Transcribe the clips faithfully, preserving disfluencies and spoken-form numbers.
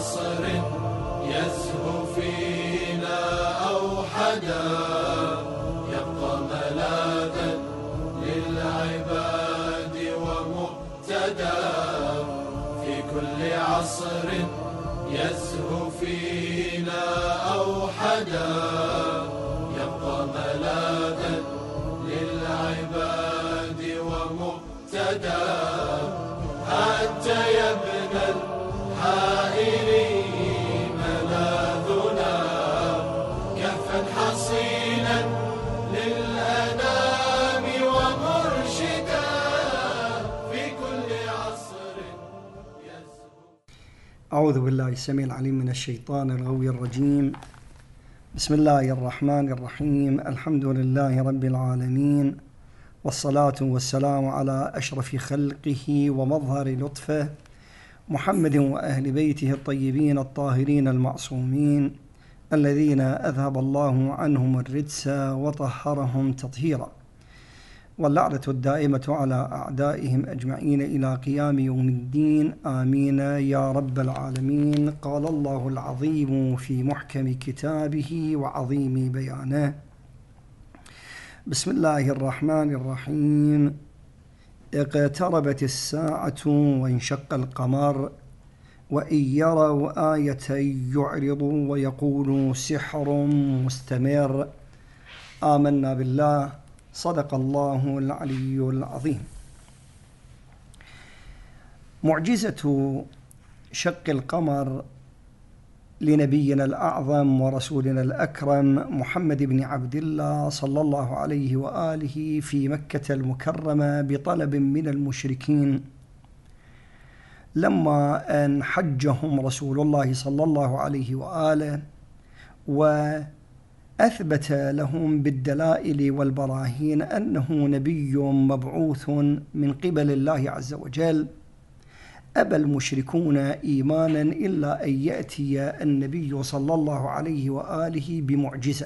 عصر يزهو فينا أوحدا يبقى ملاذا للعباد ومقتدى في كل عصر يزهو فينا أوحدا يبقى ملاذا للعباد ومقتدى حتى يبنى الحائرين ملاذنا كفا حصينا للأنام ومرشدا في كل عصر يزهو. أعوذ بالله السميع العليم من الشيطان الغوي الرجيم. بسم الله الرحمن الرحيم. الحمد لله رب العالمين، والصلاة والسلام على أشرف خلقه ومظهر لطفه محمد وأهل بيته الطيبين الطاهرين المعصومين الذين أذهب الله عنهم الرجس وطهرهم تطهيرا، واللعنة الدائمة على أعدائهم أجمعين إلى قيام يوم الدين، آمين يا رب العالمين. قال الله العظيم في محكم كتابه وعظيم بيانه: بسم الله الرحمن الرحيم. اقتربت الساعة وانشق القمر وإن يروا آية يعرضوا ويقولوا سحر مستمر. آمنا بالله، صدق الله العلي العظيم. معجزة شق القمر لنبينا الأعظم ورسولنا الأكرم محمد بن عبد الله صلى الله عليه وآله في مكة المكرمة بطلب من المشركين لما أن حجهم رسول الله صلى الله عليه وآله وأثبت لهم بالدلائل والبراهين أنه نبي مبعوث من قبل الله عز وجل، أبى المشركون إيمانا إلا أن يأتي النبي صلى الله عليه وآله بمعجزة.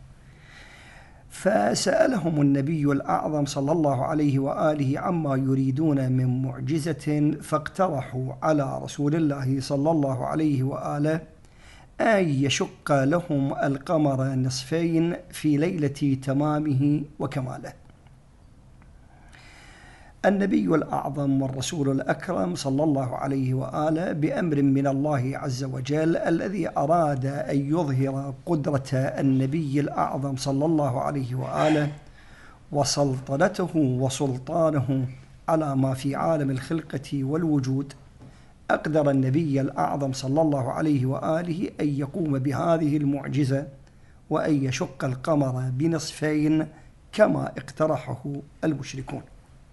فسألهم النبي الأعظم صلى الله عليه وآله عما يريدون من معجزة، فاقترحوا على رسول الله صلى الله عليه وآله أن يشق لهم القمر نصفين في ليلة تمامه وكماله. النبي الأعظم والرسول الأكرم صلى الله عليه وآله بأمر من الله عز وجل الذي أراد أن يظهر قدرة النبي الأعظم صلى الله عليه وآله وسلطنته وسلطانه على ما في عالم الخلقة والوجود، أقدر النبي الأعظم صلى الله عليه وآله أن يقوم بهذه المعجزة وأن يشق القمر بنصفين كما اقترحه المشركون.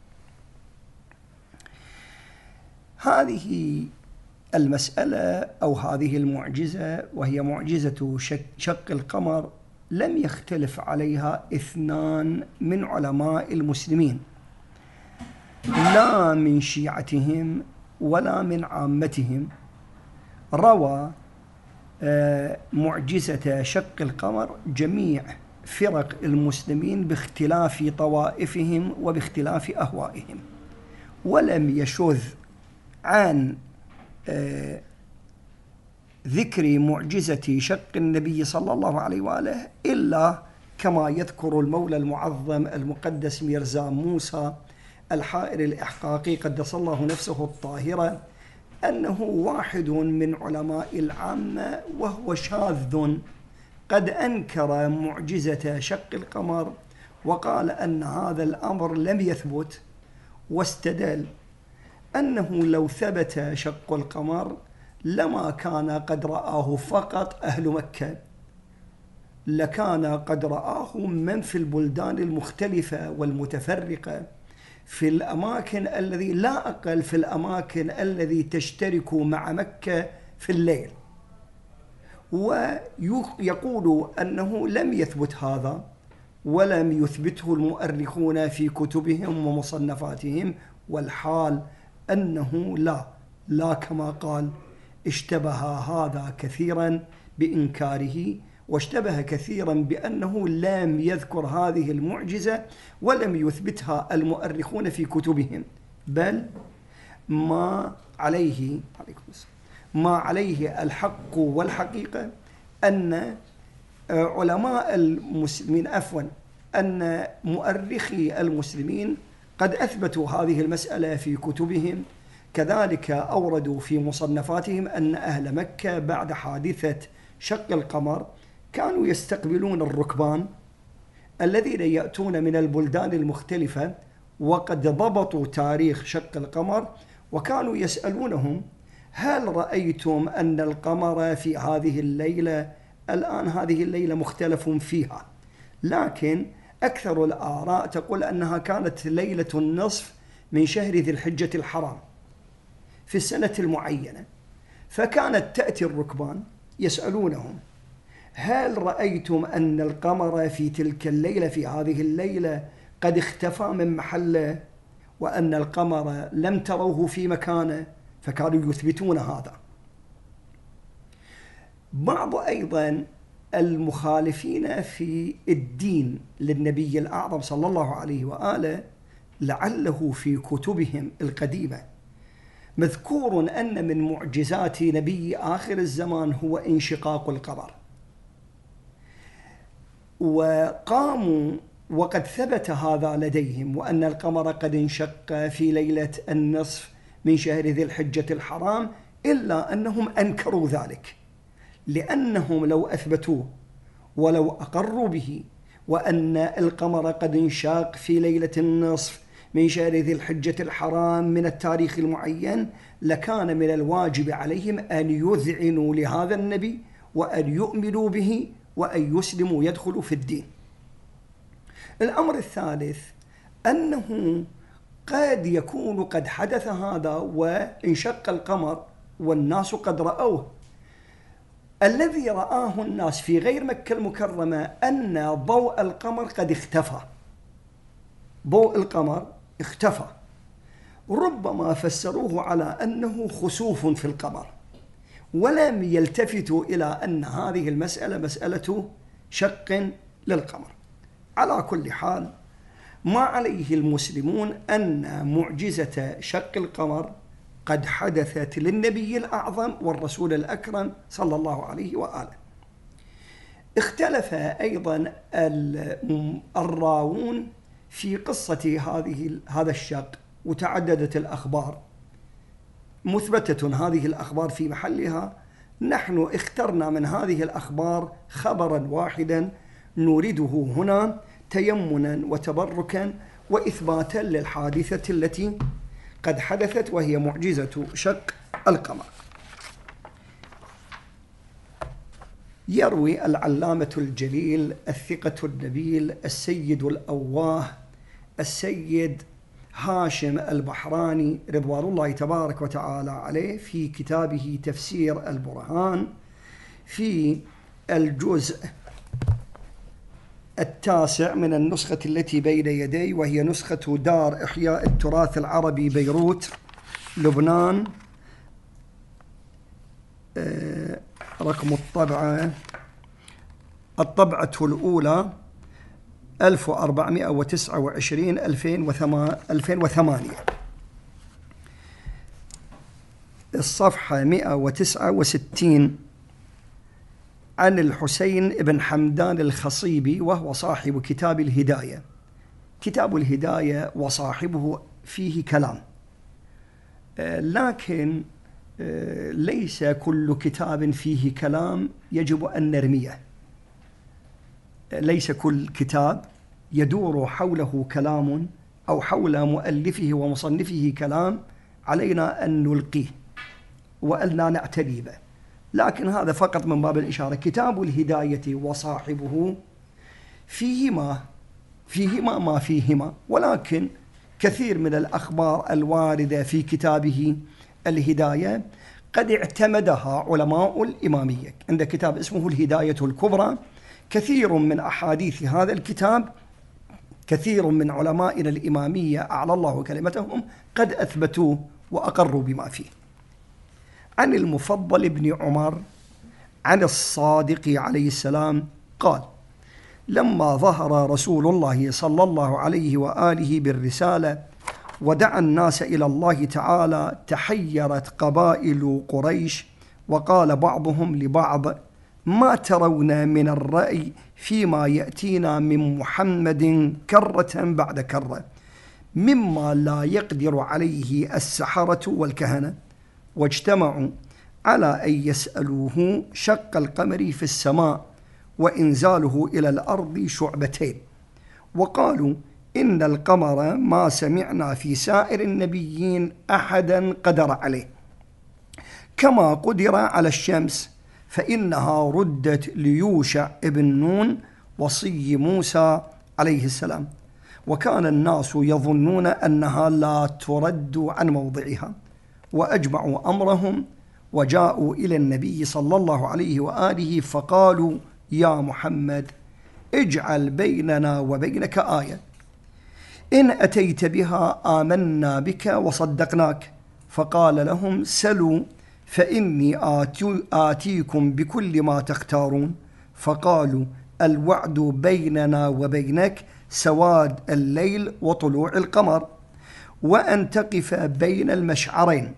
هذه المسألة أو هذه المعجزة وهي معجزة شق القمر لم يختلف عليها اثنان من علماء المسلمين، لا من شيعتهم ولا من عامتهم. روى معجزة شق القمر جميع فرق المسلمين باختلاف طوائفهم وباختلاف أهوائهم، ولم يشذ عن آه ذكر معجزة شق النبي صلى الله عليه وآله إلا كما يذكر المولى المعظم المقدس ميرزا موسى الحائر الإحقاقي قدس الله نفسه الطاهرة أنه واحد من علماء العامة وهو شاذ قد أنكر معجزة شق القمر وقال أن هذا الأمر لم يثبت، واستدل أنه لو ثبت شق القمر لما كان قد رآه فقط أهل مكة، لكان قد رآه من في البلدان المختلفة والمتفرقة في الأماكن الذي لا أقل في الأماكن الذي تشترك مع مكة في الليل. ويقول أنه لم يثبت هذا ولم يثبته المؤرخون في كتبهم ومصنفاتهم، والحال أنه لا لا كما قال اشتبه هذا كثيرا بإنكاره، واشتبه كثيرا بأنه لم يذكر هذه المعجزة ولم يثبتها المؤرخون في كتبهم، بل ما عليه ما عليه الحق والحقيقة أن علماء المسلمين عفوا أن مؤرخي المسلمين قد أثبتوا هذه المسألة في كتبهم، كذلك أوردوا في مصنفاتهم أن أهل مكة بعد حادثة شق القمر كانوا يستقبلون الركبان الذين يأتون من البلدان المختلفة وقد ضبطوا تاريخ شق القمر، وكانوا يسألونهم: هل رأيتم أن القمر في هذه الليلة؟ الآن هذه الليلة مختلف فيها، لكن أكثر الآراء تقول أنها كانت ليلة النصف من شهر ذي الحجة الحرام في السنة المعينة، فكانت تأتي الركبان يسألونهم: هل رأيتم أن القمر في تلك الليلة في هذه الليلة قد اختفى من محله وأن القمر لم تروه في مكانه؟ فكانوا يثبتون هذا. بعض أيضا المخالفين في الدين للنبي الأعظم صلى الله عليه وآله لعله في كتبهم القديمة مذكور أن من معجزات نبي آخر الزمان هو انشقاق القمر، وقاموا وقد ثبت هذا لديهم وأن القمر قد انشق في ليلة النصف من شهر ذي الحجة الحرام، إلا أنهم أنكروا ذلك، لأنهم لو أثبتوه ولو أقروا به وأن القمر قد انشاق في ليلة النصف من شهر ذي الحجة الحرام من التاريخ المعين، لكان من الواجب عليهم أن يذعنوا لهذا النبي وأن يؤمنوا به وأن يسلموا يدخلوا في الدين. الأمر الثالث أنه قد يكون قد حدث هذا وانشق القمر والناس قد رأوه. الذي رآه الناس في غير مكة المكرمة أن ضوء القمر قد اختفى، ضوء القمر اختفى، ربما فسروه على أنه خسوف في القمر، ولم يلتفتوا إلى أن هذه المسألة مسألة شق للقمر. على كل حال، ما عليه المسلمون أن معجزة شق القمر قد حدثت للنبي الأعظم والرسول الأكرم صلى الله عليه وآله. اختلف أيضا الراوون في قصة هذه هذا الشق، وتعددت الأخبار مثبتة، هذه الأخبار في محلها. نحن اخترنا من هذه الأخبار خبرا واحدا نورده هنا تيمنا وتبركا وإثباتا للحادثة التي قد حدثت، وهي معجزة شق القمر. يروي العلامة الجليل الثقة النبيل السيد الأواه السيد هاشم البحراني رضوان الله تبارك وتعالى عليه في كتابه تفسير البرهان في الجزء التاسع من النسخة التي بين يدي، وهي نسخة دار إحياء التراث العربي بيروت لبنان، رقم الطبعة الطبعة الأولى ألف وأربعمائة وتسعة وعشرين ألفين وثمانية، الصفحة مئة وتسعة وستين، عن الحسين بن حمدان الخصيبي وهو صاحب كتاب الهداية. كتاب الهداية وصاحبه فيه كلام، لكن ليس كل كتاب فيه كلام يجب أن نرميه. ليس كل كتاب يدور حوله كلام أو حول مؤلفه ومصنفه كلام علينا أن نلقيه وأن لا نعتني به، لكن هذا فقط من باب الإشارة. كتاب الهداية وصاحبه فيهما فيهما ما فيهما، ولكن كثير من الأخبار الواردة في كتابه الهداية قد اعتمدها علماء الإمامية. عند كتاب اسمه الهداية الكبرى، كثير من أحاديث هذا الكتاب كثير من علمائنا الإمامية أعلى الله كلمتهم قد أثبتوه وأقروا بما فيه. عن المفضل بن عمر عن الصادق عليه السلام قال: لما ظهر رسول الله صلى الله عليه وآله بالرسالة ودعا الناس إلى الله تعالى، تحيرت قبائل قريش وقال بعضهم لبعض: ما ترون من الرأي فيما يأتينا من محمد كرة بعد كرة مما لا يقدر عليه السحرة والكهنة؟ واجتمعوا على أن يسألوه شق القمر في السماء وإنزاله إلى الأرض شعبتين، وقالوا: إن القمر ما سمعنا في سائر النبيين أحدا قدر عليه، كما قدر على الشمس، فإنها ردت ليوشع ابن نون وصي موسى عليه السلام، وكان الناس يظنون أنها لا ترد عن موضعها، وأجمعوا أمرهم وجاءوا إلى النبي صلى الله عليه وآله فقالوا: يا محمد، اجعل بيننا وبينك آية، إن أتيت بها آمنا بك وصدقناك. فقال لهم: سلوا فإني آتيكم بكل ما تختارون. فقالوا: الوعد بيننا وبينك سواد الليل وطلوع القمر، وأن تقف بين المشعرين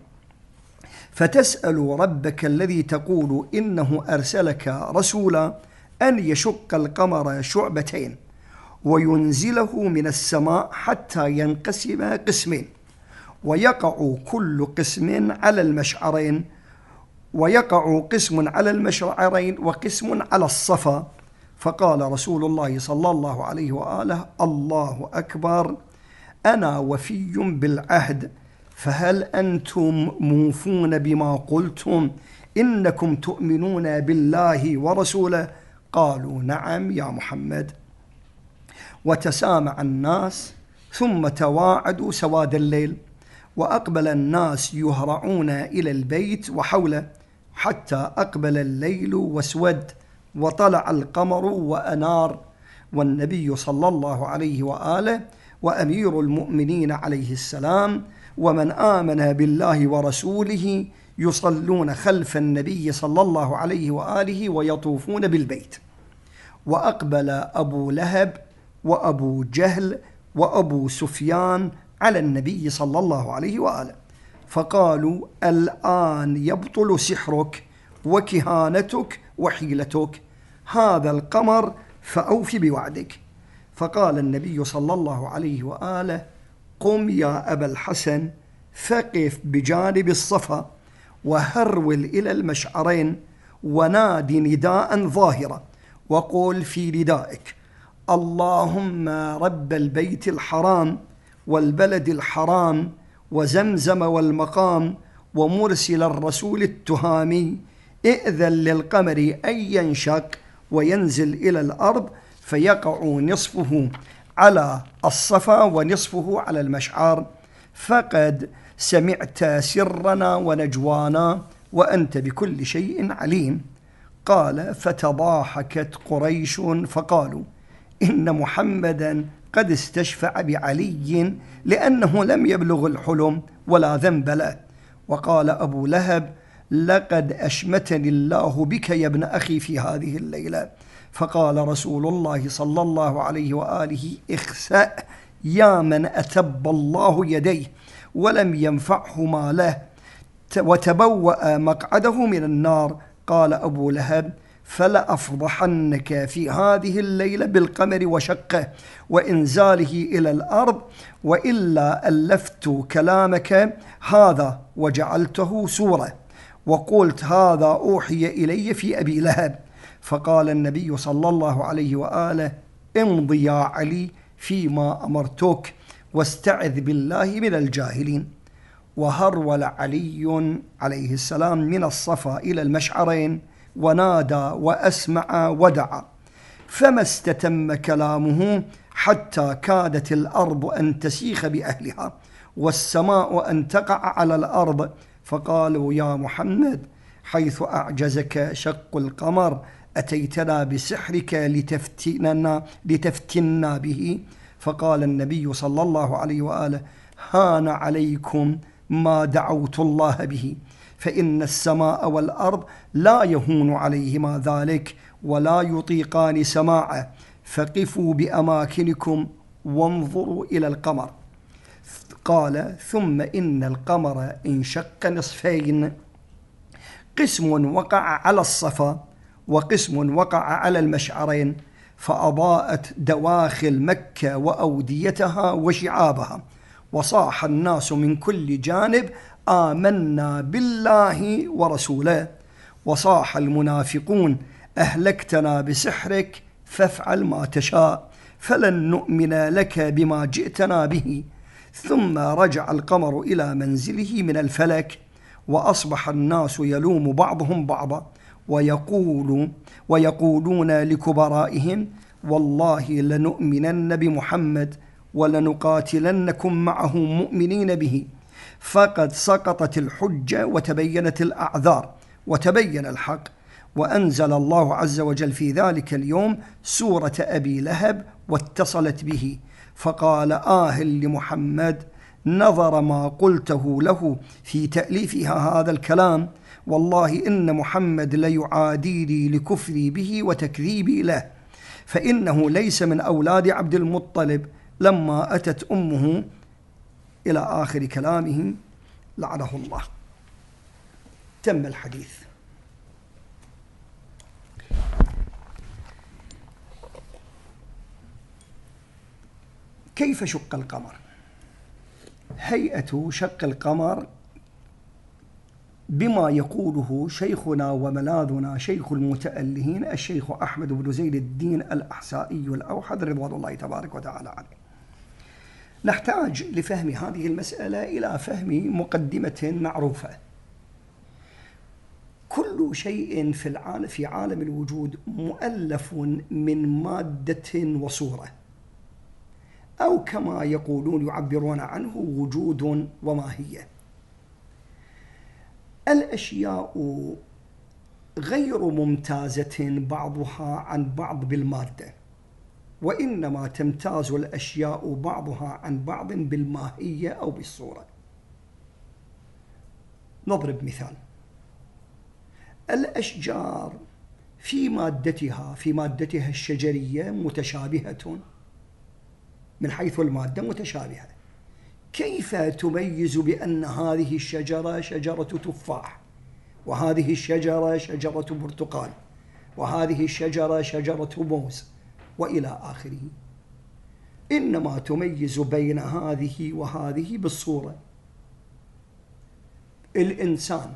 فتسأل ربك الذي تقول إنه أرسلك رسولا أن يشق القمر شعبتين وينزله من السماء حتى ينقسم قسمين، ويقع كل قسم على المشعرين، ويقع قسم على المشعرين وقسم على الصفا. فقال رسول الله صلى الله عليه وآله: الله أكبر، أنا وفي بالعهد، فهل أنتم موفون بما قلتم إنكم تؤمنون بالله ورسوله؟ قالوا: نعم يا محمد. وتسامع الناس ثم تواعدوا سواد الليل، وأقبل الناس يهرعون إلى البيت وحوله حتى أقبل الليل واسود وطلع القمر وأنار، والنبي صلى الله عليه وآله وأمير المؤمنين عليه السلام ومن آمن بالله ورسوله يصلون خلف النبي صلى الله عليه وآله ويطوفون بالبيت. وأقبل أبو لهب وأبو جهل وأبو سفيان على النبي صلى الله عليه وآله فقالوا: الآن يبطل سحرك وكهانتك وحيلتك، هذا القمر فأوف بوعدك. فقال النبي صلى الله عليه وآله: قم يا أبا الحسن، فقف بجانب الصفا وهرول إلى المشعرين ونادي نداء ظاهرا، وقل في ندائك: اللهم رب البيت الحرام والبلد الحرام وزمزم والمقام ومرسل الرسول التهامي، ائذن للقمر أن ينشق وينزل إلى الأرض فيقع نصفه على الصفا ونصفه على المشعر، فقد سمعت سرنا ونجوانا وأنت بكل شيء عليم. قال: فتضاحكت قريش فقالوا: إن محمدا قد استشفع بعلي لأنه لم يبلغ الحلم ولا ذنب له. وقال أبو لهب: لقد أشمتني الله بك يا ابن أخي في هذه الليلة. فقال رسول الله صلى الله عليه وآله: اخسأ يا من أتب الله يديه ولم ينفعه ماله وتبوأ مقعده من النار. قال أبو لهب: فلأفضحنك في هذه الليلة بالقمر وشقه وإنزاله إلى الأرض، وإلا ألفت كلامك هذا وجعلته سورة وقلت هذا أوحي إلي في أبي لهب. فقال النبي صلى الله عليه وآله: امض يا علي فيما أمرتك واستعذ بالله من الجاهلين. وهرول علي عليه السلام من الصفا إلى المشعرين ونادى وأسمع ودعا، فما استتم كلامه حتى كادت الأرض أن تسيخ بأهلها والسماء أن تقع على الأرض. فقالوا: يا محمد، حيث أعجزك شق القمر أتيتنا بسحرك لتفتننا, لتفتنا به. فقال النبي صلى الله عليه وآله: هان عليكم ما دعوت الله به، فإن السماء والأرض لا يهون عليهما ذلك ولا يطيقان سماعه، فقفوا بأماكنكم وانظروا إلى القمر. قال: ثم إن القمر انشق نصفين قسم وقع على الصفا وقسم وقع على المشعرين، فأضاءت دواخل مكة وأوديتها وشعابها، وصاح الناس من كل جانب: آمنا بالله ورسوله. وصاح المنافقون: أهلكتنا بسحرك فافعل ما تشاء، فلن نؤمن لك بما جئتنا به. ثم رجع القمر إلى منزله من الفلك، وأصبح الناس يلوم بعضهم بعضا ويقول ويقولون لكبرائهم: والله لنؤمنن بمحمد ولنقاتلنكم معه مؤمنين به، فقد سقطت الحجة وتبينت الأعذار وتبين الحق. وأنزل الله عز وجل في ذلك اليوم سورة أبي لهب واتصلت به، فقال: آه لمحمد، نظر ما قلته له في تأليفها هذا الكلام، والله إن محمد ليعاديني لكفري به وتكذيبي له، فإنه ليس من أولاد عبد المطلب لما أتت أمه، إلى آخر كلامه لعنه الله. تم الحديث. كيف شق القمر؟ هيئة شق القمر بما يقوله شيخنا وملاذنا شيخ المتألهين الشيخ أحمد بن زين الدين الأحسائي الأوحد رضوان الله تبارك وتعالى عليه. نحتاج لفهم هذه المسألة إلى فهم مقدمة معروفة. كل شيء في العالم في عالم الوجود مؤلف من مادة وصورة، أو كما يقولون يعبرون عنه وجود وماهية. الأشياء غير ممتازة بعضها عن بعض بالمادة، وإنما تمتاز الأشياء بعضها عن بعض بالماهية أو بالصورة. نضرب مثال: الأشجار في مادتها في مادتها الشجرية متشابهة من حيث المادة متشابهة. كيف تميز بأن هذه الشجرة شجرة تفاح، وهذه الشجرة شجرة برتقال، وهذه الشجرة شجرة موز، وإلى آخره؟ إنما تميز بين هذه وهذه بالصورة. الإنسان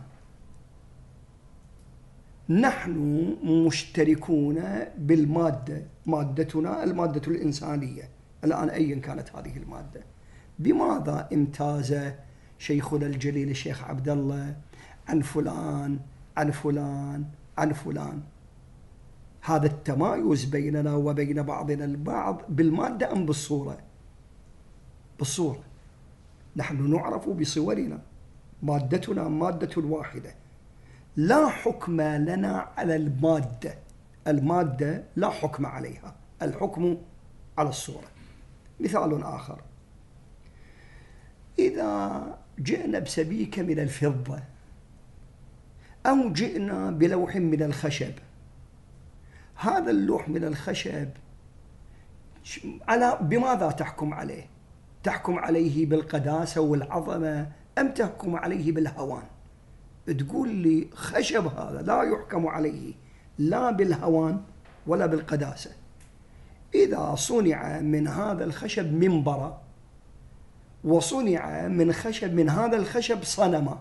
نحن مشتركون بالمادة، مادتنا المادة الإنسانية الآن أيا كانت هذه المادة. بماذا امتاز شيخنا الجليل الشيخ عبد الله عن فلان عن فلان عن فلان؟ هذا التمايز بيننا وبين بعضنا البعض بالمادة أم بالصورة؟ بالصورة. نحن نعرف بصورنا، مادتنا مادة واحدة، لا حكم لنا على المادة. المادة لا حكم عليها، الحكم على الصورة. مثال آخر: إذا جئنا بسبيكة من الفضة أو جئنا بلوح من الخشب، هذا اللوح من الخشب على بماذا تحكم عليه؟ تحكم عليه بالقداسة والعظمة أم تحكم عليه بالهوان؟ تقول لي خشب هذا لا يحكم عليه لا بالهوان ولا بالقداسة. إذا صنع من هذا الخشب منبرا وصنع من خشب من هذا الخشب صنما،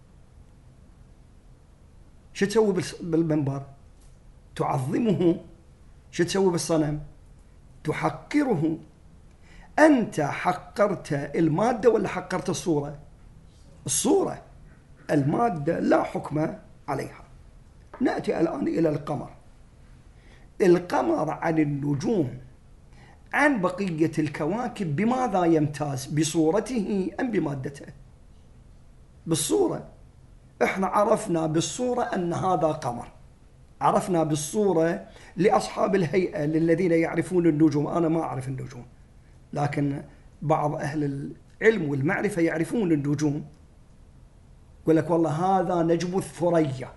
شو تسوي بالمنبر؟ تعظمه. شو تسوي بالصنم؟ تحقره. أنت حقرت المادة ولا حقرت الصورة؟ الصورة. المادة لا حكم عليها. نأتي الآن إلى القمر. القمر عن النجوم عن بقية الكواكب بماذا يمتاز؟ بصورته أم بمادته؟ بالصورة. احنا عرفنا بالصورة أن هذا قمر، عرفنا بالصورة لأصحاب الهيئة للذين يعرفون النجوم. أنا ما أعرف النجوم، لكن بعض أهل العلم والمعرفة يعرفون النجوم. يقول لك والله هذا نجم الثريا،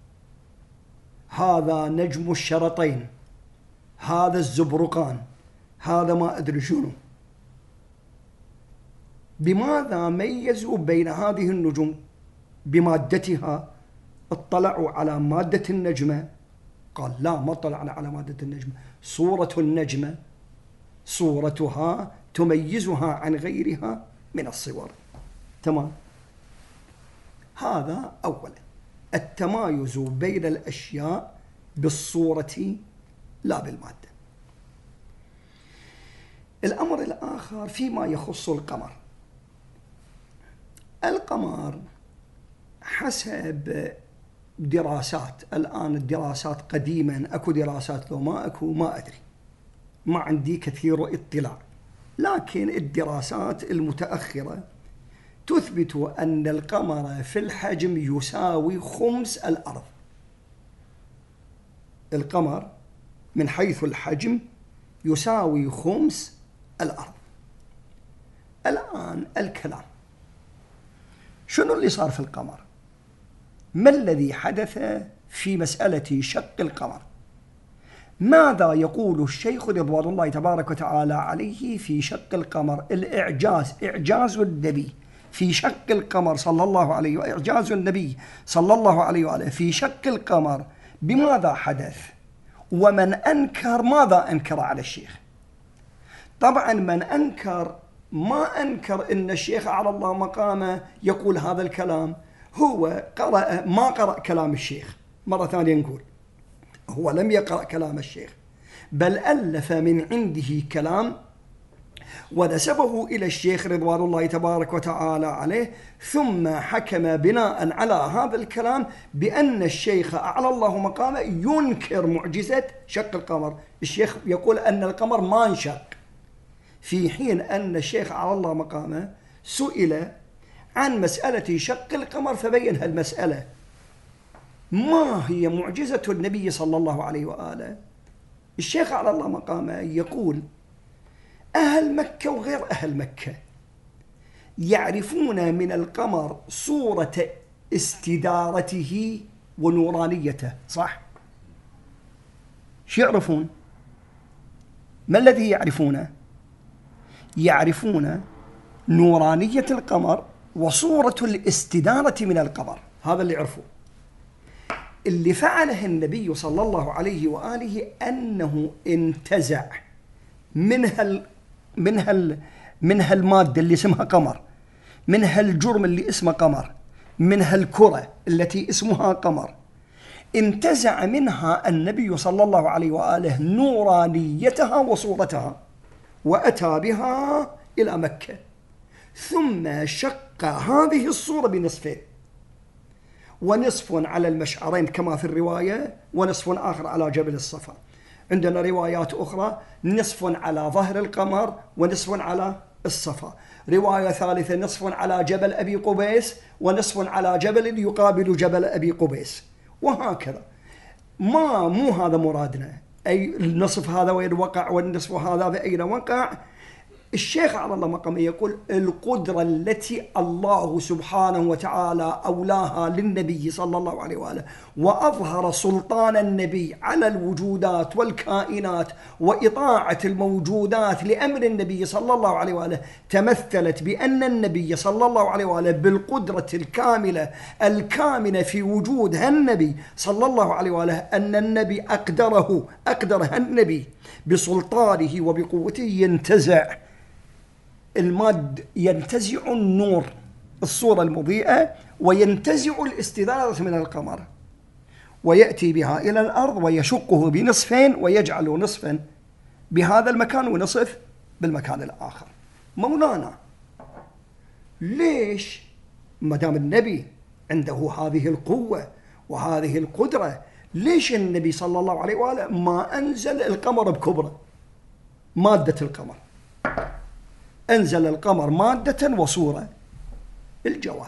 هذا نجم الشرطين، هذا الزبرقان، هذا ما أدري شنو. بماذا ميزوا بين هذه النجوم؟ بمادتها اطلعوا على مادة النجمة؟ قال لا، ما اطلعنا على مادة النجمة. صورة النجمة صورتها تميزها عن غيرها من الصور. تمام. هذا أولا، التمايز بين الأشياء بالصورة لا بالمادة. الأمر الآخر فيما يخص القمر. القمر حسب دراسات، الآن الدراسات قديما أكو دراسات لو ما أكو ما أدري، ما عندي كثير اطلاع، لكن الدراسات المتأخرة تثبت أن القمر في الحجم يساوي خمس الأرض. القمر من حيث الحجم يساوي خمس الأرض. الآن الكلام، شنو اللي صار في القمر؟ ما الذي حدث في مسألة شق القمر؟ ماذا يقول الشيخ رضوان الله تبارك وتعالى عليه في شق القمر؟ الإعجاز، إعجاز النبي في شق القمر صلى الله عليه وآله، إعجاز النبي صلى الله عليه وآله في شق القمر بماذا حدث؟ ومن أنكر ماذا أنكر على الشيخ؟ طبعا من أنكر ما أنكر أن الشيخ على الله مقامه يقول هذا الكلام، هو قرأ ما قرأ كلام الشيخ. مرة ثانية نقول هو لم يقرأ كلام الشيخ، بل ألف من عنده كلام ونسبه إلى الشيخ رضوان الله تبارك وتعالى عليه، ثم حكم بناء على هذا الكلام بأن الشيخ أعلى الله مقامه ينكر معجزة شق القمر. الشيخ يقول أن القمر ما انشق، في حين أن الشيخ أعلى الله مقامه سئل عن مسألة شق القمر فبين هالمسألة. ما هي معجزة النبي صلى الله عليه وآله؟ الشيخ على الله مقامه يقول أهل مكة وغير أهل مكة يعرفون من القمر صورة استدارته ونورانيته، صح؟ شو يعرفون؟ ما الذي يعرفونه؟ يعرفون نورانية القمر وصورة الاستدارة من القمر، هذا اللي يعرفوه. اللي فعله النبي صلى الله عليه وآله أنه انتزع من هال من هال من هالمادة اللي اسمها قمر، من هالجرم اللي اسمه قمر، من هالكرة التي اسمها قمر، انتزع منها النبي صلى الله عليه وآله نورانيتها وصورتها وأتى بها إلى مكة، ثم شق هذه الصورة بنصفين، ونصف على المشعرين كما في الرواية، ونصف آخر على جبل الصفا. عندنا روايات أخرى نصف على ظهر القمر ونصف على الصفا، رواية ثالثة نصف على جبل أبي قبيس ونصف على جبل يقابل جبل أبي قبيس، وهكذا. ما مو هذا مرادنا، أي النصف هذا وين وقع والنصف هذا بأين وقع. الشيخ على الله مقامه يقول القدرة التي الله سبحانه وتعالى أولاها للنبي صلى الله عليه وآله، وأظهر سلطان النبي على الوجودات والكائنات وإطاعة الموجودات لأمر النبي صلى الله عليه وآله، تمثلت بأن النبي صلى الله عليه وآله بالقدرة الكاملة الكامنة في وجود هالنبي صلى الله عليه وآله، أن النبي أقدره أقدر هالنبي بسلطانه وبقوته ينتزع الماد، ينتزع النور الصورة المضيئة وينتزع الاستدارة من القمر، ويأتي بها إلى الأرض ويشقه بنصفين ويجعل نصفا بهذا المكان ونصف بالمكان الآخر. مولانا ليش ما دام النبي عنده هذه القوة وهذه القدرة، ليش النبي صلى الله عليه وآله ما أنزل القمر بكبره مادة القمر؟ أنزل القمر مادة وصورة. الجواب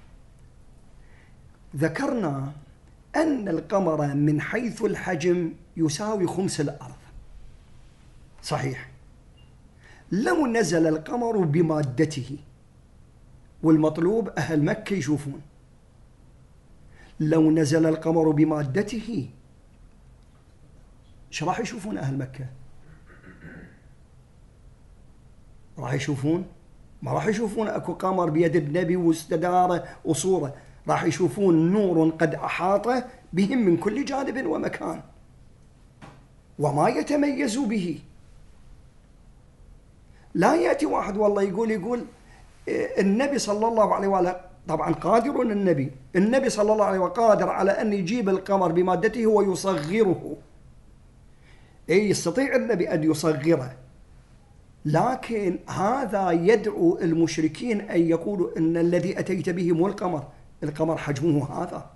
ذكرنا أن القمر من حيث الحجم يساوي خمس الأرض، صحيح. لو نزل القمر بمادته، والمطلوب أهل مكة يشوفون، لو نزل القمر بمادته ايش راح يشوفون أهل مكة؟ راح يشوفون؟ ما راح يشوفون اكو قمر بيد النبي واستداره وصوره، راح يشوفون نور قد أحاط بهم من كل جانب ومكان وما يتميزوا به. لا يأتي واحد والله يقول يقول النبي صلى الله عليه وآله، طبعا قادر النبي النبي صلى الله عليه وآله قادر على أن يجيب القمر بمادته ويصغره، أي يستطيع النبي أن يصغره، لكن هذا يدعو المشركين أن يقولوا إن الذي أتيت به مو القمر، القمر حجمه هذا،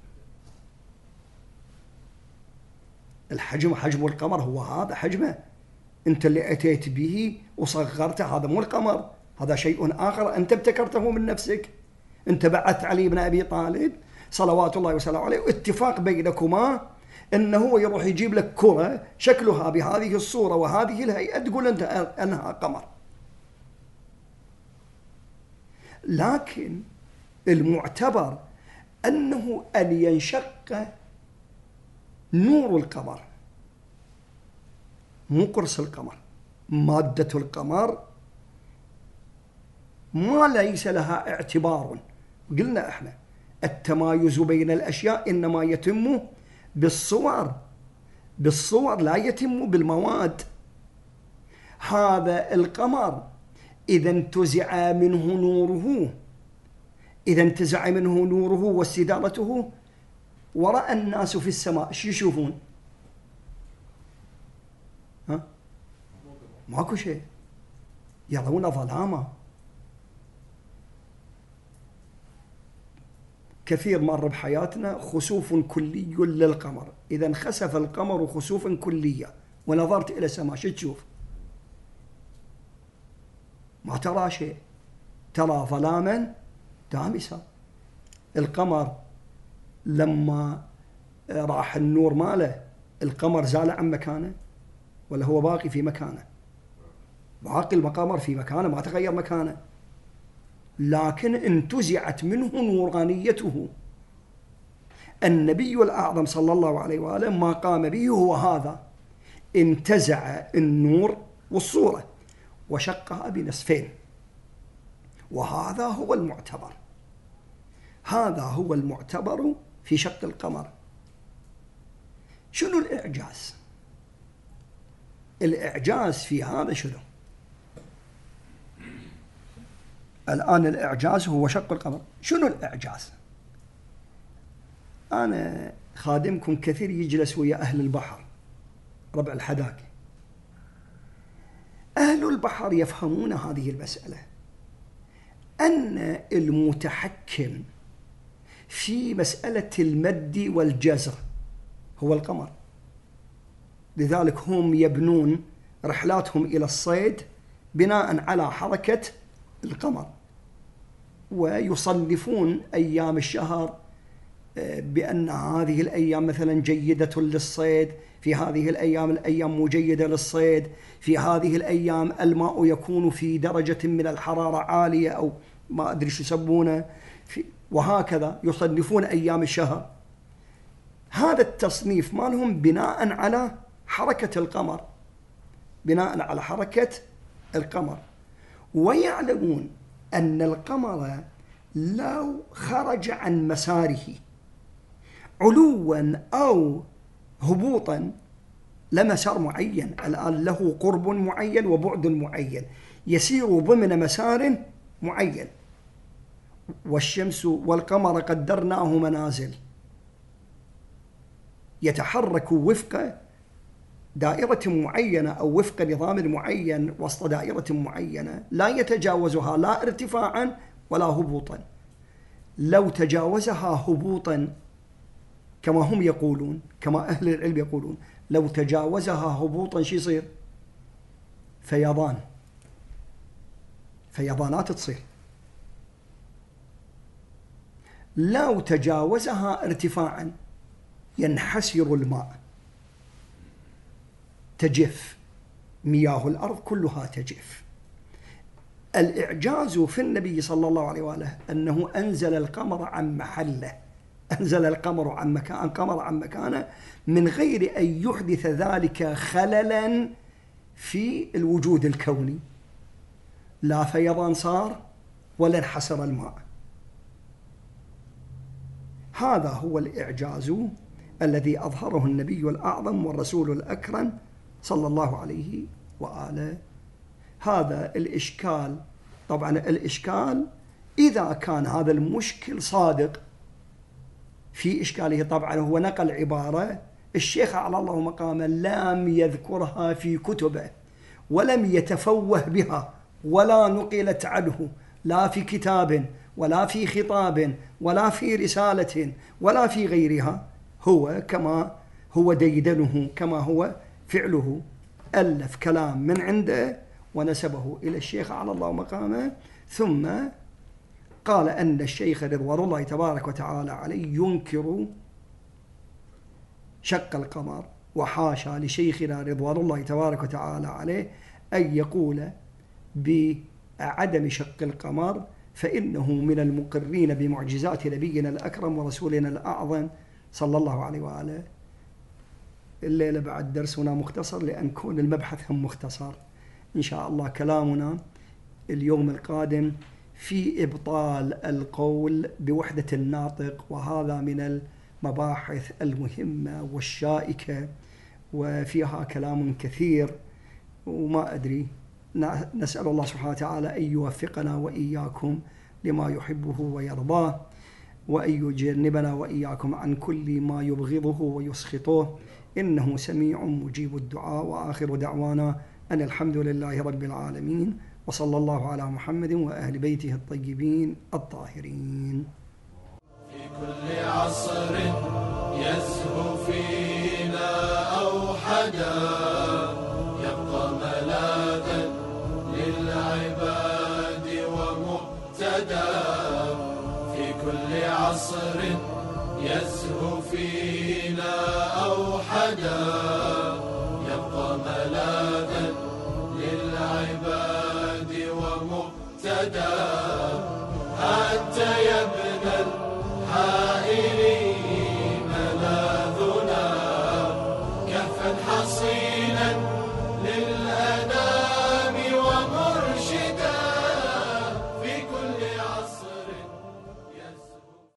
الحجم حجم القمر هو هذا حجمه، أنت اللي أتيت به وصغرته، هذا مو القمر، هذا شيء آخر أنت ابتكرته من نفسك. أنت بعثت علي بن أبي طالب صلوات الله وسلامه عليه، اتفاق بينكما أنه هو يروح يجيب لك كرة شكلها بهذه الصورة وهذه الهيئة، تقول أنت أنها قمر. لكن المعتبر أنه أن ينشق نور القمر، مو قرص القمر، مادة القمر ما ليس لها اعتبار. قلنا احنا التمايز بين الأشياء إنما يتم بالصور، بالصور لا يتم بالمواد. هذا القمر إذا انتزع منه نوره، إذا انتزع منه نوره واستدارته ورأى الناس في السماء شو يشوفون؟ ها؟ ماكو شيء، يرون ظلاما. كثير مر بحياتنا خسوف كلي للقمر، إذا انخسف القمر خسوفا كليا ونظرت إلى السماء شو تشوف؟ ما ترى شيء، ترى ظلاما دامسا. القمر لما راح النور ماله، القمر زال عن مكانه ولا هو باقي في مكانه؟ باقي القمر في مكانه، ما تغير مكانه، لكن انتزعت منه نورانيته. النبي الأعظم صلى الله عليه وآله ما قام به هو هذا، انتزع النور والصورة وشقها بنصفين، وهذا هو المعتبر، هذا هو المعتبر في شق القمر. شنو الإعجاز؟ الإعجاز في هذا شنو؟ الآن الإعجاز هو شق القمر. شنو الإعجاز؟ أنا خادمكم كثير يجلس ويا أهل البحر، ربع الحداقة، أهل البحر يفهمون هذه المسألة، أن المتحكم في مسألة المد والجزر هو القمر. لذلك هم يبنون رحلاتهم إلى الصيد بناء على حركة القمر، ويصنفون أيام الشهر بأن هذه الأيام مثلا جيدة للصيد، في هذه الأيام الأيام مو جيدة للصيد، في هذه الأيام الماء يكون في درجة من الحرارة عالية أو ما أدري شو يسمونه، وهكذا يصنفون أيام الشهر. هذا التصنيف مالهم بناء على حركة القمر، بناء على حركة القمر. ويعلمون أن القمر لو خرج عن مساره علوا أو هبوطا لمسار معين، الآن له قرب معين وبعد معين، يسير ضمن مسار معين. والشمس والقمر قدرناه منازل، يتحرك وفق دائرة معينة أو وفق نظام معين وسط دائرة معينة لا يتجاوزها لا ارتفاعا ولا هبوطا. لو تجاوزها هبوطا كما هم يقولون، كما أهل العلم يقولون، لو تجاوزها هبوطا شو يصير؟ فيضان، فيضانات تصير. لو تجاوزها ارتفاعا ينحسر الماء، تجف مياه الأرض كلها تجف. الإعجاز في النبي صلى الله عليه وآله أنه أنزل القمر عن محله، أنزل القمر عن مكان القمر عن مكانه من غير أن يحدث ذلك خللا في الوجود الكوني، لا فيضان صار ولا انحسر الماء. هذا هو الإعجاز الذي أظهره النبي الأعظم والرسول الأكرم صلى الله عليه وآله. هذا الإشكال. طبعا الإشكال إذا كان هذا المشكل صادق في إشكاله، طبعا هو نقل عبارة الشيخ أعلى الله مقامه لم يذكرها في كتبه ولم يتفوه بها ولا نقلت عنه لا في كتاب ولا في خطاب ولا في رسالة ولا في غيرها. هو كما هو ديدنه كما هو فعله، ألف كلام من عنده ونسبه إلى الشيخ أعلى الله مقامه، ثم قال أن الشيخ رضوان الله تبارك وتعالى عليه ينكر شق القمر، وحاشا لشيخنا رضوان الله تبارك وتعالى عليه أن يقول بعدم شق القمر، فإنه من المقرين بمعجزات نبينا الأكرم ورسولنا الأعظم صلى الله عليه وآله. الليلة بعد درسنا مختصر لأن كون المبحث هم مختصر. إن شاء الله كلامنا اليوم القادم في إبطال القول بوحدة الناطق، وهذا من المباحث المهمة والشائكة وفيها كلام كثير، وما أدري، نسأل الله سبحانه وتعالى أن يوفقنا وإياكم لما يحبه ويرضاه، وأن يجنبنا وإياكم عن كل ما يبغضه ويسخطه، إنه سميع مجيب الدعاء. وآخر دعوانا أن الحمد لله رب العالمين، وصلى الله على محمد وأهل بيته الطيبين الطاهرين. في كل عصر يزهو فينا أوحدا، يبقى ملاذا للعباد ومهتدى. في كل عصر يزهو فينا أوحدا، يبقى ملاذا للعباد ومهتدى.